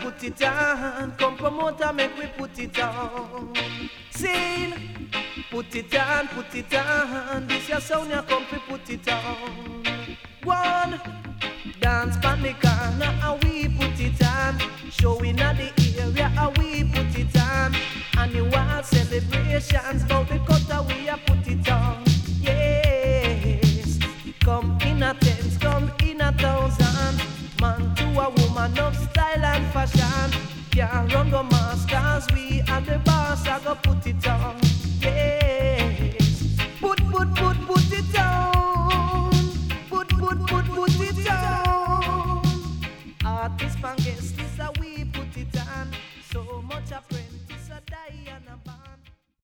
put it on. Come promoter, make we put it on. Scene, put it on, put it on. This your sound, you come fi put it on. One, dance pan the corner, and we put it on. Showing at the area, and we put it on. Annual celebrations, bout the cutter, we a put it on. Yes, come in a tens, come in a thousand. Man to a woman of style and fashion. Can't run the masters, we and the boss are gonna put it on. Yes, put it on. Put it on. Artists and guests, this how we put it on. So much I pray.